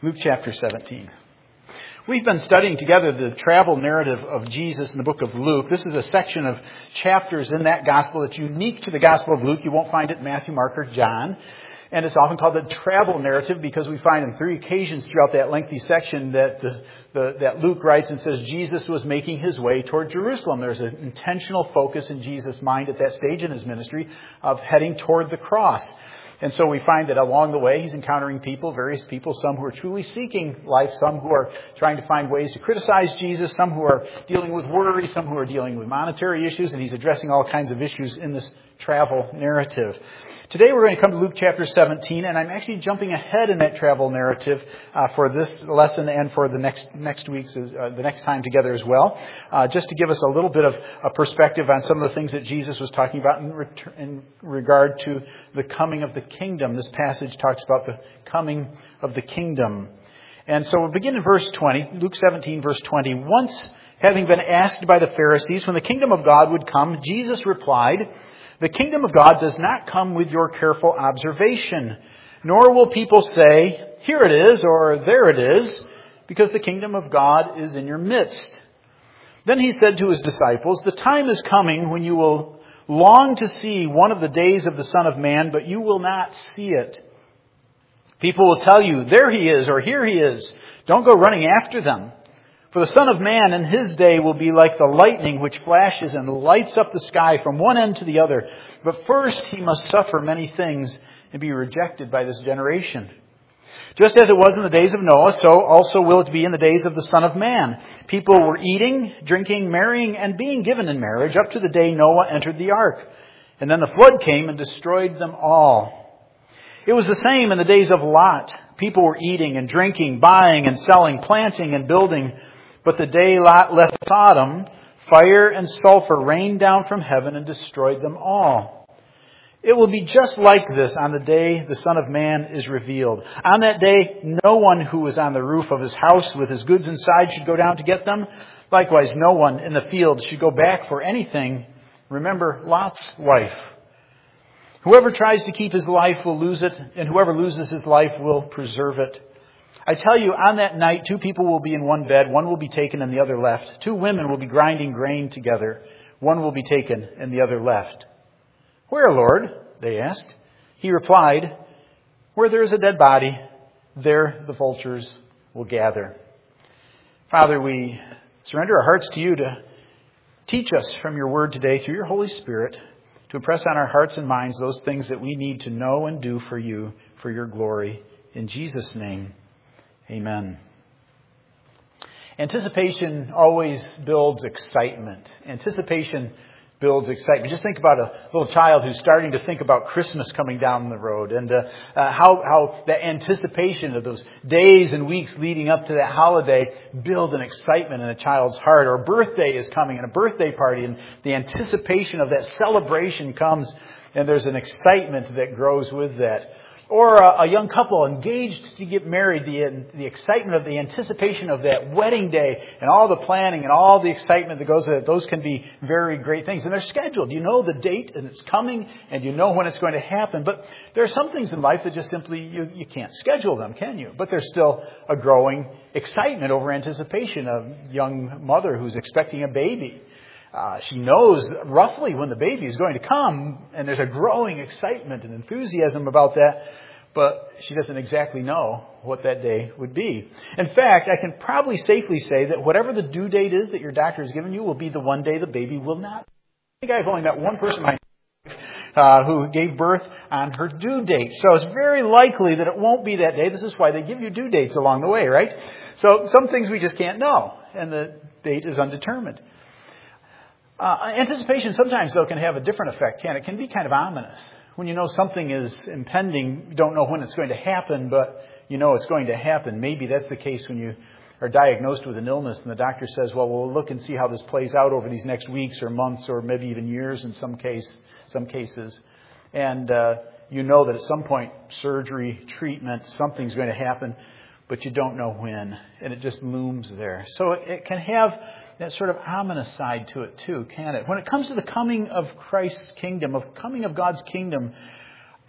Luke chapter 17. We've been studying together the travel narrative of Jesus in the book of Luke. This is a section of chapters in that gospel that's unique to the gospel of Luke. You won't find it in Matthew, Mark, or John. And it's often called the travel narrative because we find in 3 occasions throughout that lengthy section that that Luke writes and says Jesus was making his way toward Jerusalem. There's an intentional focus in Jesus' mind at that stage in his ministry of heading toward the cross. And so we find that along the way, he's encountering people, various people, some who are truly seeking life, some who are trying to find ways to criticize Jesus, some who are dealing with worry, some who are dealing with monetary issues, and he's addressing all kinds of issues in this travel narrative. Today we're going to come to Luke chapter 17, and I'm actually jumping ahead in that travel narrative for this lesson and for the next week's, the next time together as well, just to give us a little bit of a perspective on some of the things that Jesus was talking about in regard to the coming of the kingdom. This passage talks about the coming of the kingdom. And so we'll begin in verse 20, Luke 17, verse 20. Once, having been asked by the Pharisees when the kingdom of God would come, Jesus replied, "The kingdom of God does not come with your careful observation, nor will people say, 'Here it is,' or 'There it is,' because the kingdom of God is in your midst." Then he said to his disciples, "The time is coming when you will long to see one of the days of the Son of Man, but you will not see it. People will tell you, 'There he is,' or 'Here he is.' Don't go running after them. For the Son of Man in his day will be like the lightning which flashes and lights up the sky from one end to the other. But first he must suffer many things and be rejected by this generation. Just as it was in the days of Noah, so also will it be in the days of the Son of Man. People were eating, drinking, marrying, and being given in marriage up to the day Noah entered the ark. And then the flood came and destroyed them all. It was the same in the days of Lot. People were eating and drinking, buying and selling, planting and building. But the day Lot left Sodom, fire and sulfur rained down from heaven and destroyed them all. It will be just like this on the day the Son of Man is revealed. On that day, no one who was on the roof of his house with his goods inside should go down to get them. Likewise, no one in the field should go back for anything. Remember Lot's wife. Whoever tries to keep his life will lose it, and whoever loses his life will preserve it. I tell you, on that night, 2 people will be in one bed. One will be taken and the other left. 2 women will be grinding grain together. One will be taken and the other left." "Where, Lord?" they asked. He replied, "Where there is a dead body, there the vultures will gather." Father, we surrender our hearts to you to teach us from your word today through your Holy Spirit, to impress on our hearts and minds those things that we need to know and do for you, for your glory. In Jesus' name. Amen. Anticipation always builds excitement. Anticipation builds excitement. Just think about a little child who's starting to think about Christmas coming down the road, and how the anticipation of those days and weeks leading up to that holiday build an excitement in a child's heart. Or a birthday is coming and a birthday party, and the anticipation of that celebration comes, and there's an excitement that grows with that. Or a young couple engaged to get married, the excitement of the anticipation of that wedding day and all the planning and all the excitement that goes with it, those can be very great things. And they're scheduled. You know the date and it's coming and you know when it's going to happen. But there are some things in life that just simply, you can't schedule them, can you? But there's still a growing excitement over anticipation. A young mother who's expecting a baby. She knows roughly when the baby is going to come, and there's a growing excitement and enthusiasm about that, but she doesn't exactly know what that day would be. In fact, I can probably safely say that whatever the due date is that your doctor has given you will be the one day the baby will not. I think I've only met one person in my life who gave birth on her due date. So it's very likely that it won't be that day. This is why they give you due dates along the way, right? So some things we just can't know, and the date is undetermined. Anticipation sometimes, though, can have a different effect, can it? It can be kind of ominous. When you know something is impending, you don't know when it's going to happen, but you know it's going to happen. Maybe that's the case when you are diagnosed with an illness and the doctor says, well, we'll look and see how this plays out over these next weeks or months or maybe even years in some cases. And you know that at some point, surgery, treatment, something's going to happen, but you don't know when. And it just looms there. So it can have that sort of ominous side to it too, can it? When it comes to the coming of Christ's kingdom, of coming of God's kingdom,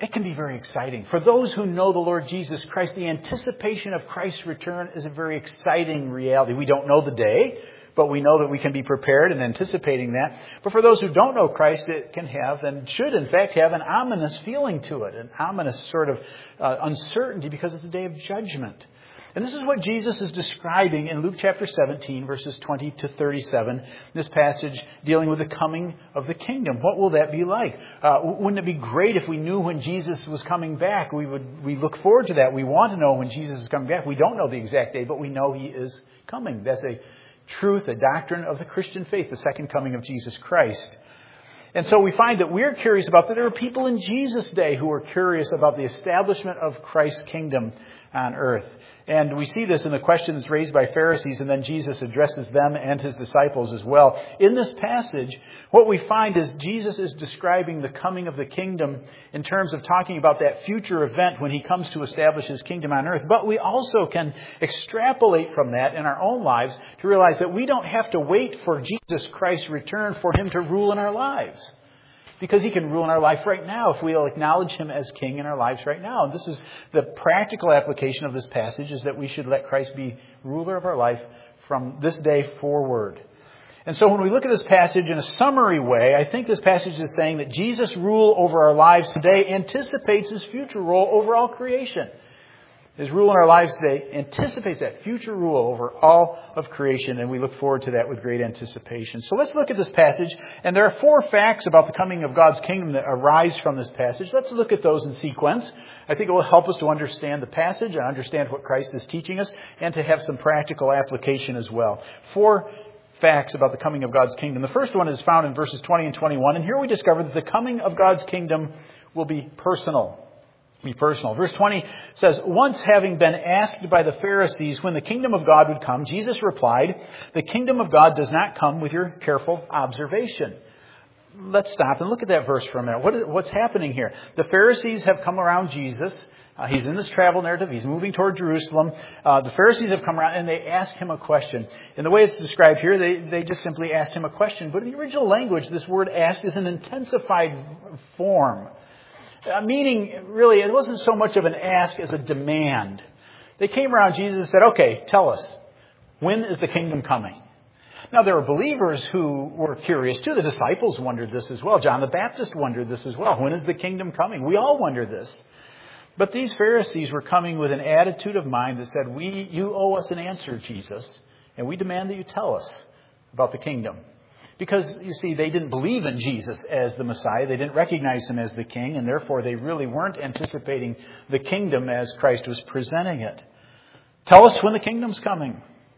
it can be very exciting. For those who know the Lord Jesus Christ, the anticipation of Christ's return is a very exciting reality. We don't know the day, but we know that we can be prepared and anticipating that. But for those who don't know Christ, it can have, and should in fact have, an ominous feeling to it, an ominous sort of uncertainty, because it's a day of judgment. And this is what Jesus is describing in Luke chapter 17, verses 20 to 37, this passage dealing with the coming of the kingdom. What will that be like? Wouldn't it be great if we knew when Jesus was coming back? We look forward to that. We want to know when Jesus is coming back. We don't know the exact day, but we know He is coming. That's a truth, a doctrine of the Christian faith, the second coming of Jesus Christ. And so we find that we're curious about that. There are people in Jesus' day who are curious about the establishment of Christ's kingdom on earth. And we see this in the questions raised by Pharisees, and then Jesus addresses them and His disciples as well. In this passage, what we find is Jesus is describing the coming of the kingdom in terms of talking about that future event when He comes to establish His kingdom on earth. But we also can extrapolate from that in our own lives to realize that we don't have to wait for Jesus Christ's return for Him to rule in our lives. Because He can rule in our life right now if we'll acknowledge Him as King in our lives right now. And this is the practical application of this passage, is that we should let Christ be ruler of our life from this day forward. And so when we look at this passage in a summary way, I think this passage is saying that Jesus' rule over our lives today anticipates His future rule over all creation. His rule in our lives today anticipates that future rule over all of creation, and we look forward to that with great anticipation. So let's look at this passage, and there are 4 facts about the coming of God's kingdom that arise from this passage. Let's look at those in sequence. I think it will help us to understand the passage and understand what Christ is teaching us, and to have some practical application as well. 4 facts about the coming of God's kingdom. The first one is found in verses 20 and 21, and here we discover that the coming of God's kingdom will be personal. Verse 20 says, once having been asked by the Pharisees when the kingdom of God would come, Jesus replied, the kingdom of God does not come with your careful observation. Let's stop and look at that verse for a minute. What's happening here? The Pharisees have come around Jesus. He's in this travel narrative. He's moving toward Jerusalem. The Pharisees have come around and they ask Him a question. In the way it's described here, they just simply asked Him a question. But in the original language, this word asked is an intensified form. Meaning, really, it wasn't so much of an ask as a demand. They came around Jesus and said, okay, tell us, when is the kingdom coming? Now, there were believers who were curious too. The disciples wondered this as well. John the Baptist wondered this as well. When is the kingdom coming? We all wonder this. But these Pharisees were coming with an attitude of mind that said, you owe us an answer, Jesus, and we demand that you tell us about the kingdom. Because, you see, they didn't believe in Jesus as the Messiah. They didn't recognize Him as the King, and therefore they really weren't anticipating the kingdom as Christ was presenting it. Tell us when the kingdom's coming.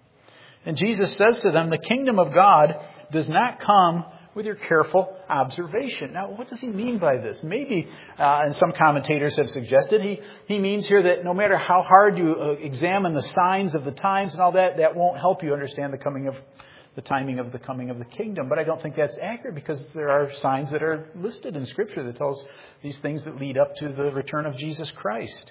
And Jesus says to them, the kingdom of God does not come with your careful observation. Now, what does He mean by this? Maybe, and some commentators have suggested, he means here that no matter how hard you examine the signs of the times and all that, that won't help you understand the timing of the coming of the kingdom. But I don't think that's accurate, because there are signs that are listed in Scripture that tells these things that lead up to the return of Jesus Christ.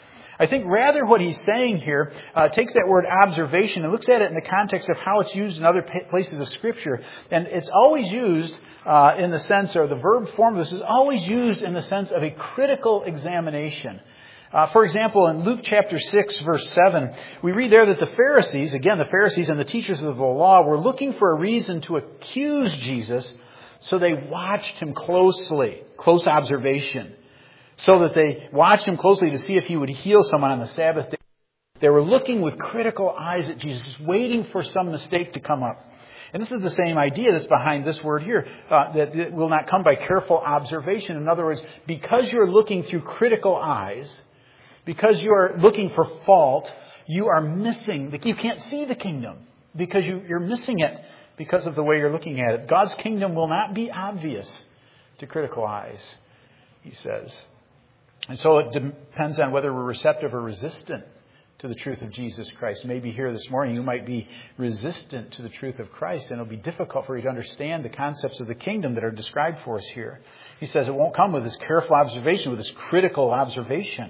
I think rather what he's saying here takes that word observation and looks at it in the context of how it's used in other places of Scripture. And it's always used in the sense, or the verb form of this is always used in the sense of a critical examination. For example, in Luke chapter 6, verse 7, we read there that the Pharisees and the teachers of the law were looking for a reason to accuse Jesus, so they watched Him closely, close observation, so that they watched Him closely to see if He would heal someone on the Sabbath day. They were looking with critical eyes at Jesus, waiting for some mistake to come up. And this is the same idea that's behind this word here, that it will not come by careful observation. In other words, because you're looking through critical eyes, because you are looking for fault, you are missing. You can't see the kingdom because you're missing it because of the way you're looking at it. God's kingdom will not be obvious to critical eyes, he says. And so it depends on whether we're receptive or resistant to the truth of Jesus Christ. Maybe here this morning you might be resistant to the truth of Christ, and it'll be difficult for you to understand the concepts of the kingdom that are described for us here. He says it won't come with this careful observation, with this critical observation.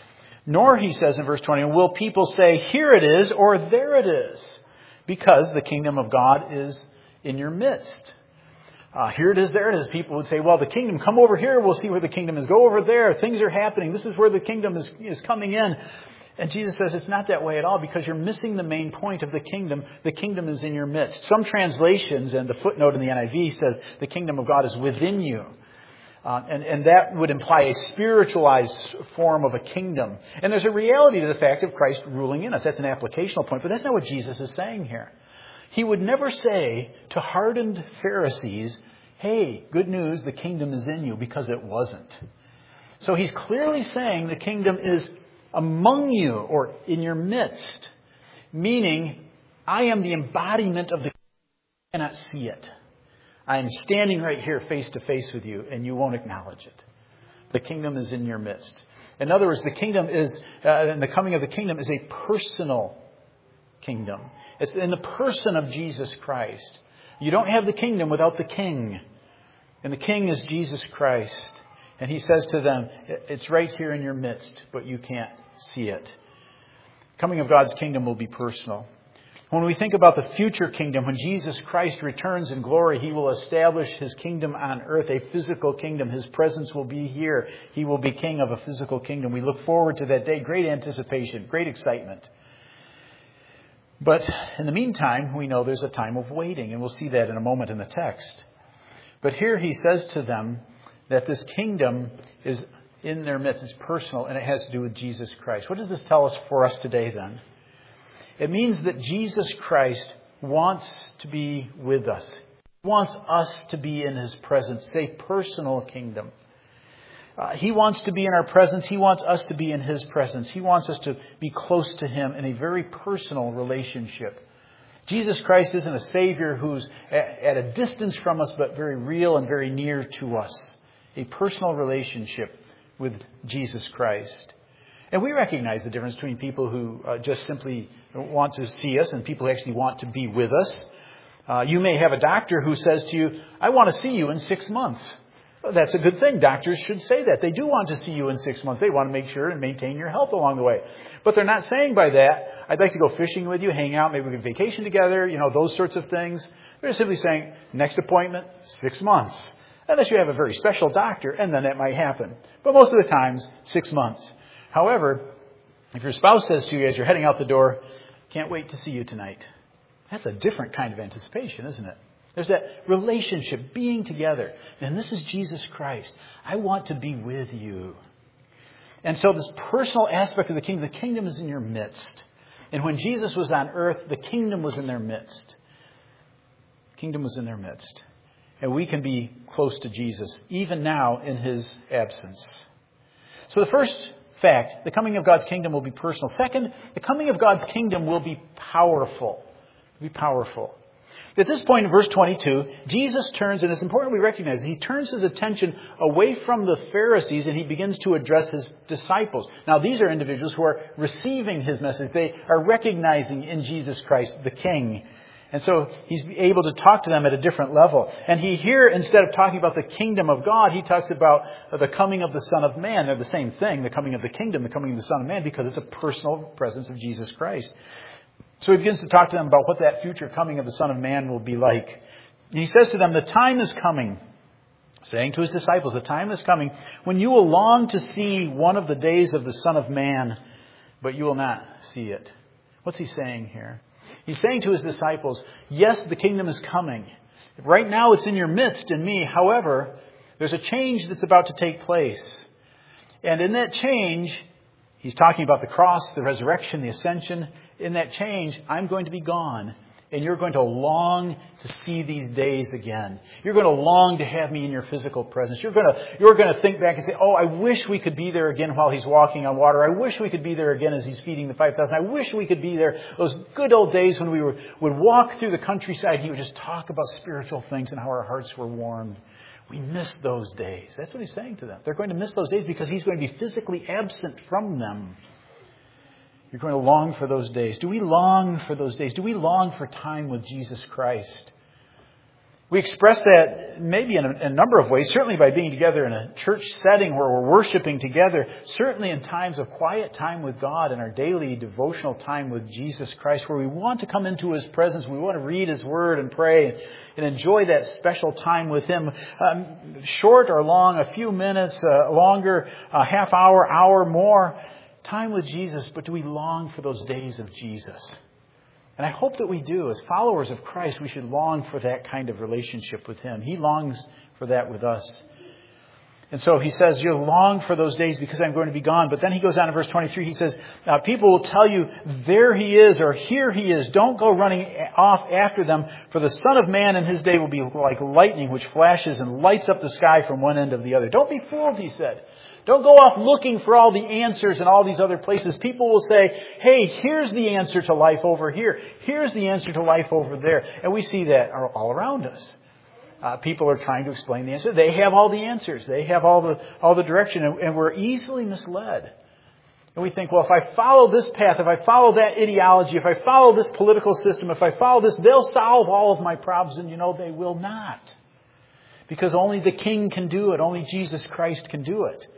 Nor, he says in verse 20, will people say, here it is, or there it is, because the kingdom of God is in your midst. Here it is, there it is. People would say, well, the kingdom, come over here. We'll see where the kingdom is. Go over there. Things are happening. This is where the kingdom is coming in. And Jesus says it's not that way at all because you're missing the main point of the kingdom. The kingdom is in your midst. Some translations, and the footnote in the NIV says the kingdom of God is within you. And that would imply a spiritualized form of a kingdom. And there's a reality to the fact of Christ ruling in us. That's an applicational point. But that's not what Jesus is saying here. He would never say to hardened Pharisees, hey, good news, the kingdom is in you, because it wasn't. So he's clearly saying the kingdom is among you or in your midst, meaning I am the embodiment of the kingdom. You cannot see it. I am standing right here face to face with you and you won't acknowledge it. The kingdom is in your midst. In other words, the kingdom is, and the coming of the kingdom is a personal kingdom. It's in the person of Jesus Christ. You don't have the kingdom without the king. And the king is Jesus Christ. And he says to them, it's right here in your midst, but you can't see it. Coming of God's kingdom will be personal. When we think about the future kingdom, when Jesus Christ returns in glory, He will establish His kingdom on earth, a physical kingdom. His presence will be here. He will be king of a physical kingdom. We look forward to that day. Great anticipation, great excitement. But in the meantime, we know there's a time of waiting, and we'll see that in a moment in the text. But here He says to them that this kingdom is in their midst. It's personal, and it has to do with Jesus Christ. What does this tell us for us today then? It means that Jesus Christ wants to be with us. He wants us to be in His presence. It's a personal kingdom. He wants to be in our presence. He wants us to be in His presence. He wants us to be close to Him in a very personal relationship. Jesus Christ isn't a Savior who's at a distance from us, but very real and very near to us. A personal relationship with Jesus Christ. And we recognize the difference between people who just simply want to see us and people who actually want to be with us. You may have a doctor who says to you, I want to see you in 6 months. Well, that's a good thing. Doctors should say that. They do want to see you in 6 months. They want to make sure and maintain your health along the way. But they're not saying by that, I'd like to go fishing with you, hang out, maybe we can vacation together, those sorts of things. They're simply saying, next appointment, 6 months. Unless you have a very special doctor, and then that might happen. But most of the times, 6 months. However, if your spouse says to you as you're heading out the door, can't wait to see you tonight. That's a different kind of anticipation, isn't it? There's that relationship, being together. And this is Jesus Christ. I want to be with you. And so this personal aspect of the kingdom is in your midst. And when Jesus was on earth, the kingdom was in their midst. The kingdom was in their midst. And we can be close to Jesus, even now in His absence. So the first fact, the coming of God's kingdom will be personal. Second, the coming of God's kingdom will be powerful. It will be powerful. At this point in verse 22, Jesus turns, and it's important we recognize, He turns His attention away from the Pharisees and He begins to address His disciples. Now, these are individuals who are receiving His message. They are recognizing in Jesus Christ the King. And so He's able to talk to them at a different level. And He here, instead of talking about the kingdom of God, He talks about the coming of the Son of Man. They're the same thing, the coming of the kingdom, the coming of the Son of Man, because it's a personal presence of Jesus Christ. So He begins to talk to them about what that future coming of the Son of Man will be like. And He says to them, the time is coming, saying to His disciples, the time is coming when you will long to see one of the days of the Son of Man, but you will not see it. What's He saying here? He's saying to His disciples, yes, the kingdom is coming. Right now it's in your midst, in me. However, there's a change that's about to take place. And in that change, He's talking about the cross, the resurrection, the ascension. In that change, I'm going to be gone. And you're going to long to see these days again. You're going to long to have me in your physical presence. You're going to think back and say, oh, I wish we could be there again while He's walking on water. I wish we could be there again as He's feeding the 5,000. I wish we could be there. Those good old days when we would walk through the countryside. He would just talk about spiritual things and how our hearts were warmed. We miss those days. That's what He's saying to them. They're going to miss those days because He's going to be physically absent from them. You're going to long for those days. Do we long for those days? Do we long for time with Jesus Christ? We express that maybe in a number of ways, certainly by being together in a church setting where we're worshiping together, certainly in times of quiet time with God and our daily devotional time with Jesus Christ, where we want to come into His presence, we want to read His Word and pray and enjoy that special time with Him, short or long, a few minutes, longer, a half hour, hour more, time with Jesus. But do we long for those days of Jesus? And I hope that we do. As followers of Christ, we should long for that kind of relationship with Him. He longs for that with us. And so He says, you'll long for those days because I'm going to be gone. But then He goes on in verse 23, He says, people will tell you, there He is, or here He is. Don't go running off after them, for the Son of Man in His day will be like lightning, which flashes and lights up the sky from one end to the other. Don't be fooled, He said. Don't go off looking for all the answers in all these other places. People will say, hey, here's the answer to life over here. Here's the answer to life over there. And we see that all around us. People are trying to explain the answer. They have all the answers. They have all the direction. And we're easily misled. And we think, well, if I follow this path, if I follow that ideology, if I follow this political system, if I follow this, they'll solve all of my problems. And they will not. Because only the King can do it. Only Jesus Christ can do it.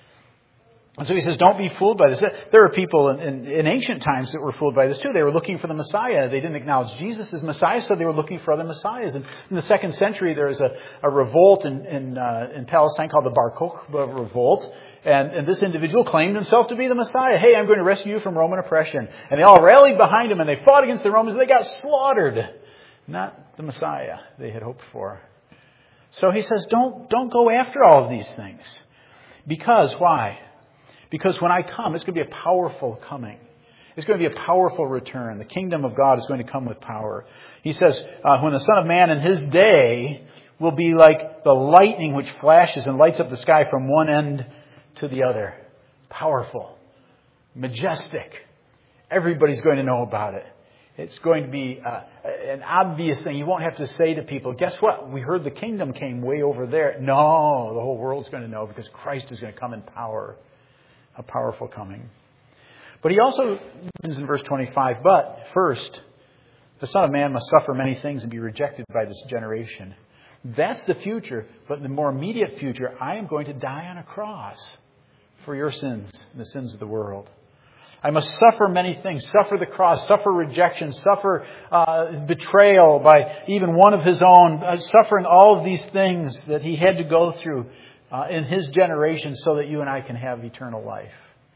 And so He says, don't be fooled by this. There are people in ancient times that were fooled by this too. They were looking for the Messiah. They didn't acknowledge Jesus as Messiah, so they were looking for other Messiahs. And in the 2nd century, there was a revolt in Palestine called the Bar Kokhba revolt. And this individual claimed himself to be the Messiah. Hey, I'm going to rescue you from Roman oppression. And they all rallied behind him and they fought against the Romans and they got slaughtered. Not the Messiah they had hoped for. So He says, don't go after all of these things. Because, why? Because when I come, it's going to be a powerful coming. It's going to be a powerful return. The kingdom of God is going to come with power. He says, when the Son of Man in His day will be like the lightning which flashes and lights up the sky from one end to the other. Powerful. Majestic. Everybody's going to know about it. It's going to be an obvious thing. You won't have to say to people, guess what? We heard the kingdom came way over there. No, the whole world's going to know because Christ is going to come in power. A powerful coming. But He also mentions in verse 25, but first, the Son of Man must suffer many things and be rejected by this generation. That's the future. But in the more immediate future, I am going to die on a cross for your sins and the sins of the world. I must suffer many things. Suffer the cross. Suffer rejection. Suffer betrayal by even one of His own. Suffering all of these things that He had to go through in His generation so that you and I can have eternal life.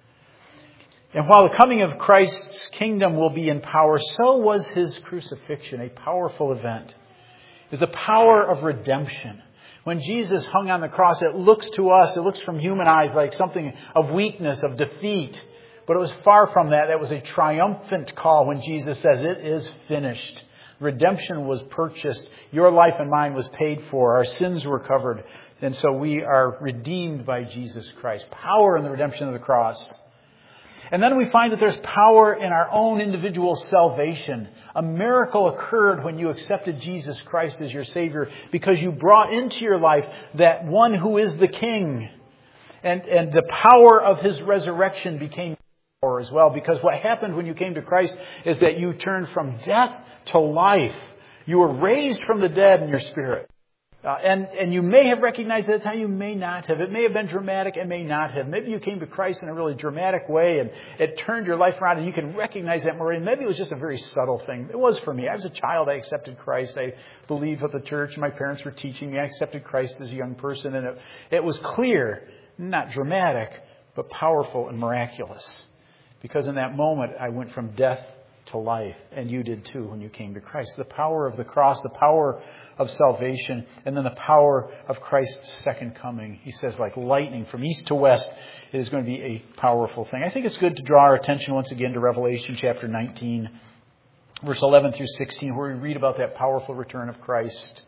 And while the coming of Christ's kingdom will be in power, so was His crucifixion, a powerful event. It is the power of redemption. When Jesus hung on the cross, it looks to us, it looks from human eyes like something of weakness, of defeat. But it was far from that. That was a triumphant call when Jesus says, it is finished. Redemption was purchased. Your life and mine was paid for. Our sins were covered. And so we are redeemed by Jesus Christ. Power in the redemption of the cross. And then we find that there's power in our own individual salvation. A miracle occurred when you accepted Jesus Christ as your Savior because you brought into your life that one who is the King. And the power of His resurrection became power as well. Because what happened when you came to Christ is that you turned from death to life. You were raised from the dead in your spirit. And you may have recognized at the time, you may not have. It may have been dramatic, it may not have. Maybe you came to Christ in a really dramatic way and it turned your life around and you can recognize that more. And maybe it was just a very subtle thing. It was for me. I was a child, I accepted Christ. I believed what the church and my parents were teaching me. I accepted Christ as a young person. And it was clear, not dramatic, but powerful and miraculous. Because in that moment, I went from death to life. And you did too when you came to Christ. The power of the cross, the power of salvation, and then the power of Christ's second coming. He says like lightning from east to west, it is going to be a powerful thing. I think it's good to draw our attention once again to Revelation chapter 19, verse 11 through 16, where we read about that powerful return of Christ.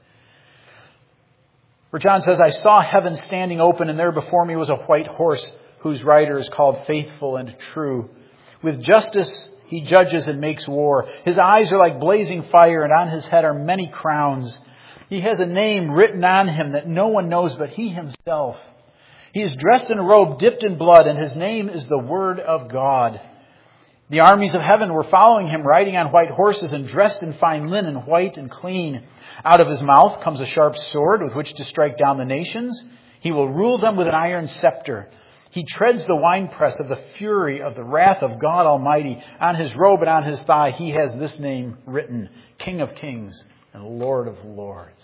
Where John says, I saw heaven standing open, and there before me was a white horse whose rider is called Faithful and True. With justice He judges and makes war. His eyes are like blazing fire, and on His head are many crowns. He has a name written on Him that no one knows but He Himself. He is dressed in a robe dipped in blood, and His name is the Word of God. The armies of heaven were following him, riding on white horses and dressed in fine linen, white and clean. Out of his mouth comes a sharp sword with which to strike down the nations. He will rule them with an iron scepter. He treads the winepress of the fury of the wrath of God Almighty. On his robe and on his thigh he has this name written, King of Kings and Lord of Lords.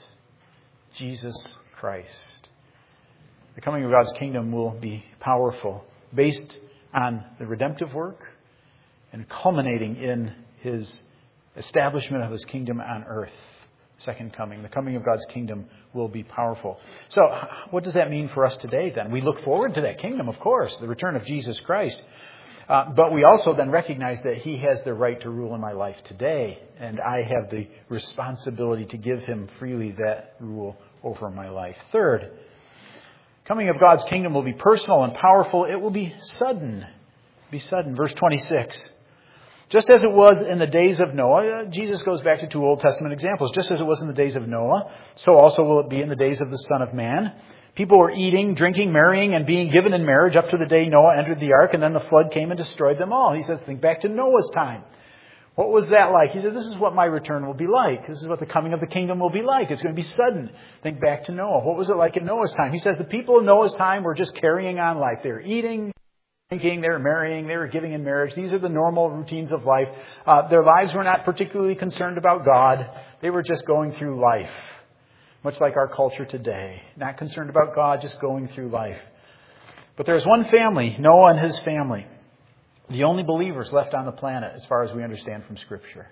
Jesus Christ. The coming of God's kingdom will be powerful, based on the redemptive work and culminating in his establishment of his kingdom on earth. Second coming. The coming of God's kingdom will be powerful. So, what does that mean for us today then? We look forward to that kingdom, of course, the return of Jesus Christ. But we also then recognize that he has the right to rule in my life today. And I have the responsibility to give him freely that rule over my life. Third, coming of God's kingdom will be personal and powerful. It will be sudden. Be sudden. Verse 26. Just as it was in the days of Noah, Jesus goes back to two Old Testament examples. Just as it was in the days of Noah, so also will it be in the days of the Son of Man. People were eating, drinking, marrying, and being given in marriage up to the day Noah entered the ark, and then the flood came and destroyed them all. He says, think back to Noah's time. What was that like? He said, this is what my return will be like. This is what the coming of the kingdom will be like. It's going to be sudden. Think back to Noah. What was it like in Noah's time? He says the people in Noah's time were just carrying on life. They were eating, drinking, they were marrying, they were giving in marriage. These are the normal routines of life. Their lives were not particularly concerned about God. They were just going through life, much like our culture today. Not concerned about God, just going through life. But there's one family, Noah and his family, the only believers left on the planet as far as we understand from Scripture.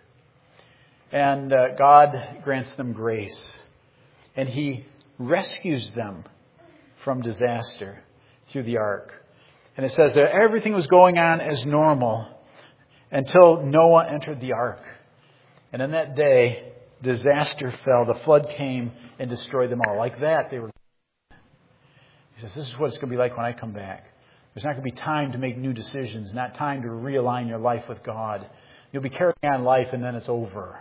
And God grants them grace. And he rescues them from disaster through the ark. And it says that everything was going on as normal until Noah entered the ark. And in that day, disaster fell. The flood came and destroyed them all. Like that, they were. He says, this is what it's going to be like when I come back. There's not going to be time to make new decisions, not time to realign your life with God. You'll be carrying on life and then it's over.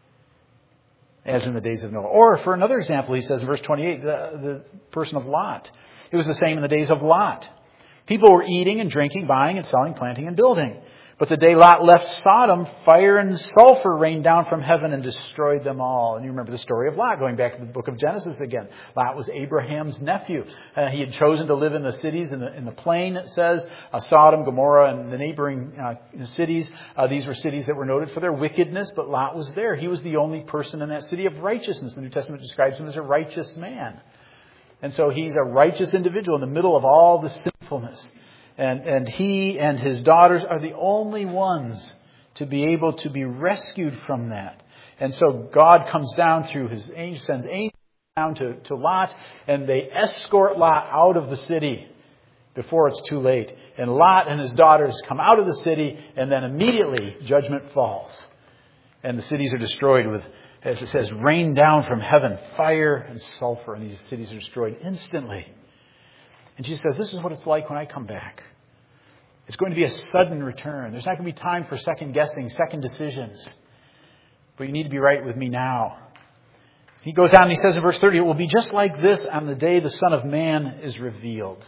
As in the days of Noah. Or for another example, he says in verse 28, the person of Lot. It was the same in the days of Lot. People were eating and drinking, buying and selling, planting and building. But the day Lot left Sodom, fire and sulfur rained down from heaven and destroyed them all. And you remember the story of Lot, going back to the book of Genesis again. Lot was Abraham's nephew. He had chosen to live in the cities in the plain, it says. Sodom, Gomorrah, and the neighboring cities. These were cities that were noted for their wickedness, but Lot was there. He was the only person in that city of righteousness. The New Testament describes him as a righteous man. And so he's a righteous individual in the middle of all the sinfulness. And he and his daughters are the only ones to be able to be rescued from that. And so God comes down through his angel, sends angels down to Lot, and they escort Lot out of the city before it's too late. And Lot and his daughters come out of the city, and then immediately judgment falls. And the cities are destroyed with, as it says, rain down from heaven, fire and sulfur, and these cities are destroyed instantly. And Jesus says, this is what it's like when I come back. It's going to be a sudden return. There's not going to be time for second guessing, second decisions. But you need to be right with me now. He goes on and he says in verse 30, it will be just like this on the day the Son of Man is revealed.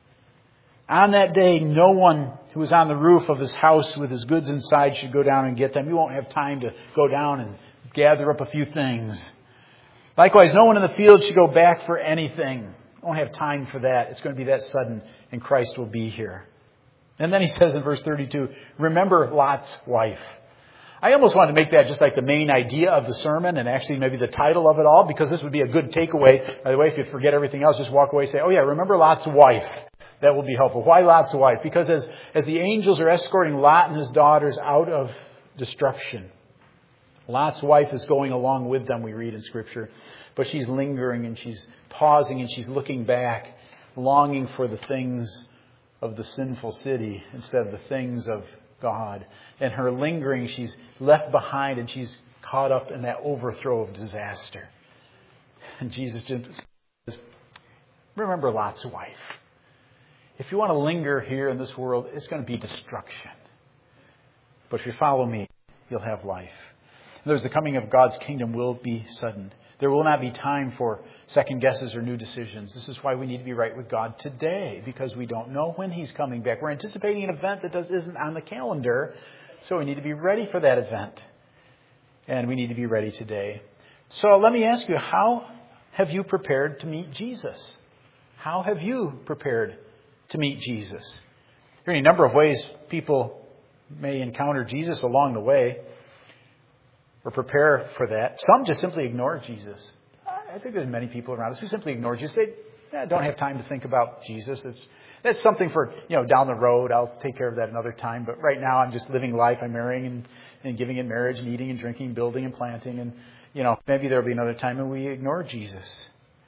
On that day, no one who is on the roof of his house with his goods inside should go down and get them. You won't have time to go down and gather up a few things. Likewise, no one in the field should go back for anything. Won't have time for that. It's going to be that sudden, and Christ will be here. And then he says in verse 32, remember Lot's wife. I almost wanted to make that just like the main idea of the sermon and actually maybe the title of it all, because this would be a good takeaway. By the way, if you forget everything else, just walk away and say, oh yeah, remember Lot's wife. That will be helpful. Why Lot's wife? Because as the angels are escorting Lot and his daughters out of destruction, Lot's wife is going along with them, we read in Scripture. But she's lingering and she's pausing and she's looking back, longing for the things of the sinful city instead of the things of God. And her lingering, she's left behind and she's caught up in that overthrow of disaster. And Jesus just says, remember Lot's wife. If you want to linger here in this world, it's going to be destruction. But if you follow me, you'll have life. The coming of God's kingdom will be sudden. There will not be time for second guesses or new decisions. This is why we need to be right with God today, because we don't know when He's coming back. We're anticipating an event that isn't on the calendar, So we need to be ready for that event. And we need to be ready today. So let me ask you, how have you prepared to meet Jesus? How have you prepared to meet Jesus? There are any number of ways people may encounter Jesus along the way or prepare for that. Some just simply ignore Jesus. I think there's many people around us who simply ignore Jesus. They don't have time to think about Jesus. That's something for, down the road. I'll take care of that another time. But right now I'm just living life. I'm marrying and giving in marriage and eating and drinking, building and planting. And, maybe there'll be another time when we ignore Jesus.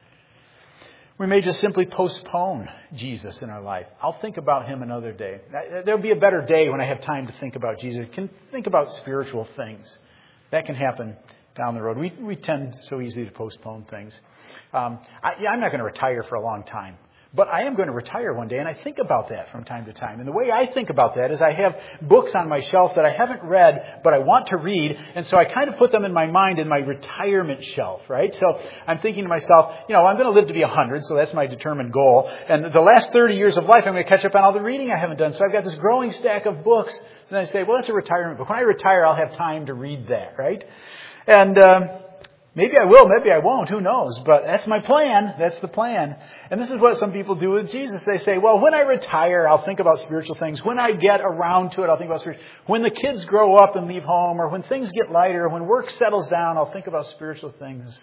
We may just simply postpone Jesus in our life. I'll think about Him another day. There'll be a better day when I have time to think about Jesus. Can think about spiritual things. That can happen down the road. We tend so easily to postpone things. I'm not going to retire for a long time. But I am going to retire one day, and I think about that from time to time. And the way I think about that is I have books on my shelf that I haven't read, but I want to read. And so I kind of put them in my mind in my retirement shelf, right? So I'm thinking to myself, I'm going to live to be 100, so that's my determined goal. And the last 30 years of life, I'm going to catch up on all the reading I haven't done. So I've got this growing stack of books. And I say, well, that's a retirement book. When I retire, I'll have time to read that, right? And maybe I will, maybe I won't, who knows? But that's my plan. That's the plan. And this is what some people do with Jesus. They say, well, when I retire, I'll think about spiritual things. When I get around to it, I'll think about spiritual. When the kids grow up and leave home, or when things get lighter, when work settles down, I'll think about spiritual things.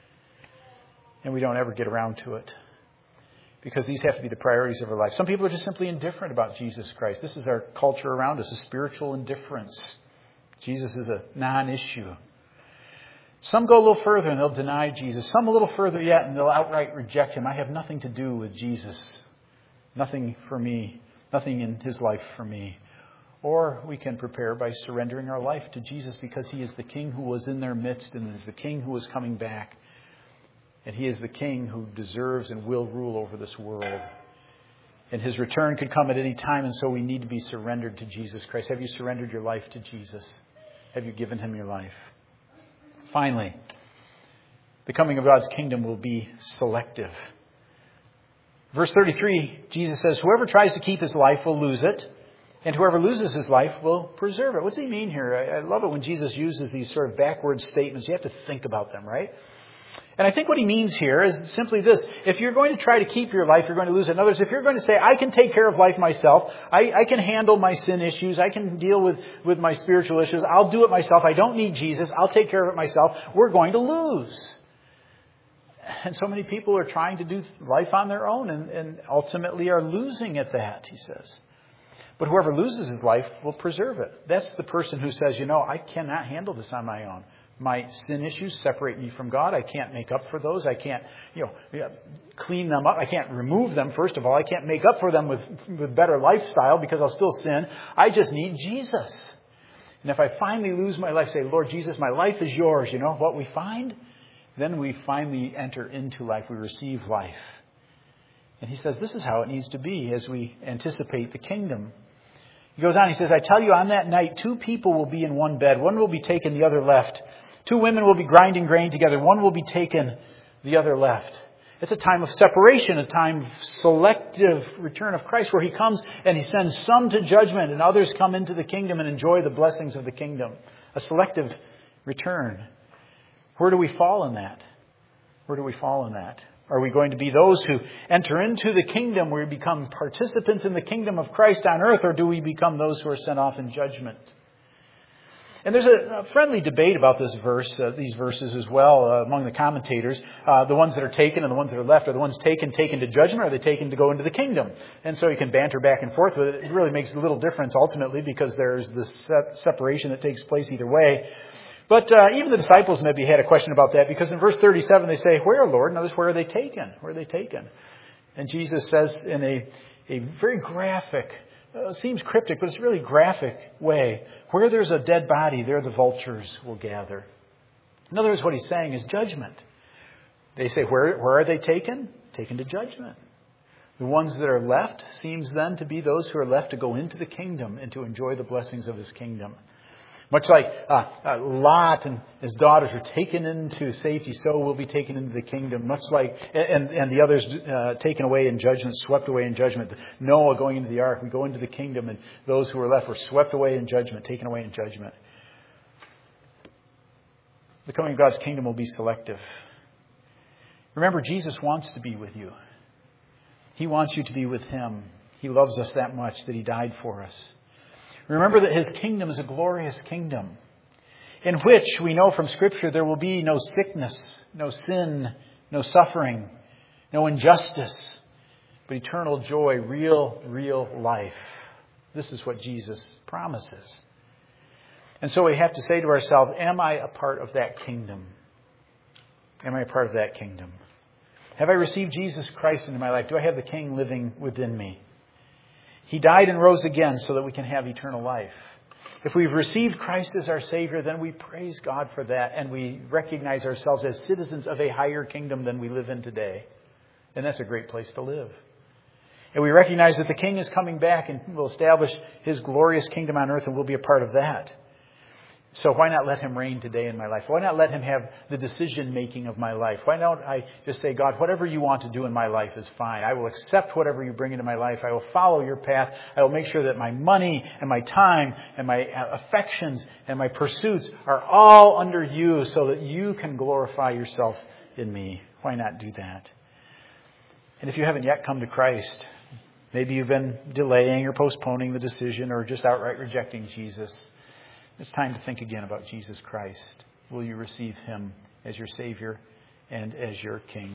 And we don't ever get around to it. Because these have to be the priorities of our life. Some people are just simply indifferent about Jesus Christ. This is our culture around us, a spiritual indifference. Jesus is a non-issue. Some go a little further and they'll deny Jesus. Some a little further yet and they'll outright reject Him. I have nothing to do with Jesus. Nothing for me. Nothing in His life for me. Or we can prepare by surrendering our life to Jesus because He is the King who was in their midst and is the King who is coming back. And He is the King who deserves and will rule over this world. And His return could come at any time, and so we need to be surrendered to Jesus Christ. Have you surrendered your life to Jesus? Have you given Him your life? Finally, the coming of God's kingdom will be selective. Verse 33, Jesus says, whoever tries to keep his life will lose it, and whoever loses his life will preserve it. What's He mean here? I love it when Jesus uses these sort of backward statements. You have to think about them, right? And I think what He means here is simply this. If you're going to try to keep your life, you're going to lose it. In other words, if you're going to say, I can take care of life myself, I can handle my sin issues, I can deal with my spiritual issues, I'll do it myself, I don't need Jesus, I'll take care of it myself, we're going to lose. And so many people are trying to do life on their own and ultimately are losing at that, He says. But whoever loses his life will preserve it. That's the person who says, I cannot handle this on my own. My sin issues separate me from God. I can't make up for those. I can't, clean them up. I can't remove them, first of all. I can't make up for them with better lifestyle because I'll still sin. I just need Jesus. And if I finally lose my life, say, Lord Jesus, my life is yours. You know what we find? Then we finally enter into life. We receive life. And He says this is how it needs to be as we anticipate the kingdom. He goes on, He says, I tell you, on that night, 2 people will be in one bed. One will be taken, the other left. 2 women will be grinding grain together. One will be taken, the other left. It's a time of separation, a time of selective return of Christ where He comes and He sends some to judgment and others come into the kingdom and enjoy the blessings of the kingdom. A selective return. Where do we fall in that? Where do we fall in that? Are we going to be those who enter into the kingdom where we become participants in the kingdom of Christ on earth, or do we become those who are sent off in judgment? And there's a friendly debate about this verse, these verses as well, among the commentators. The ones that are taken and the ones that are left. Are the ones taken to judgment, or are they taken to go into the kingdom? And so you can banter back and forth with it. It really makes a little difference ultimately because there's this separation that takes place either way. But even the disciples maybe had a question about that because in verse 37 they say, where, Lord? In other words, where are they taken? Where are they taken? And Jesus says in a very graphic, seems cryptic, but it's really graphic way, where there's a dead body, there the vultures will gather. In other words, what He's saying is judgment. They say, where are they taken? Taken to judgment. The ones that are left seems then to be those who are left to go into the kingdom and to enjoy the blessings of His kingdom. Much like Lot and his daughters are taken into safety, so will be taken into the kingdom. Much like, and the others taken away in judgment, swept away in judgment. Noah going into the ark, we go into the kingdom, and those who were left were swept away in judgment, taken away in judgment. The coming of God's kingdom will be selective. Remember, Jesus wants to be with you. He wants you to be with Him. He loves us that much that He died for us. Remember that His kingdom is a glorious kingdom in which we know from Scripture there will be no sickness, no sin, no suffering, no injustice, but eternal joy, real life. This is what Jesus promises. And so we have to say to ourselves, am I a part of that kingdom? Am I a part of that kingdom? Have I received Jesus Christ into my life? Do I have the King living within me? He died and rose again so that we can have eternal life. If we've received Christ as our Savior, then we praise God for that, and we recognize ourselves as citizens of a higher kingdom than we live in today. And that's a great place to live. And we recognize that the King is coming back and will establish His glorious kingdom on earth, and we'll be a part of that. So why not let Him reign today in my life? Why not let Him have the decision-making of my life? Why don't I just say, God, whatever you want to do in my life is fine. I will accept whatever you bring into my life. I will follow your path. I will make sure that my money and my time and my affections and my pursuits are all under you so that you can glorify yourself in me. Why not do that? And if you haven't yet come to Christ, maybe you've been delaying or postponing the decision or just outright rejecting Jesus, it's time to think again about Jesus Christ. Will you receive Him as your Savior and as your King?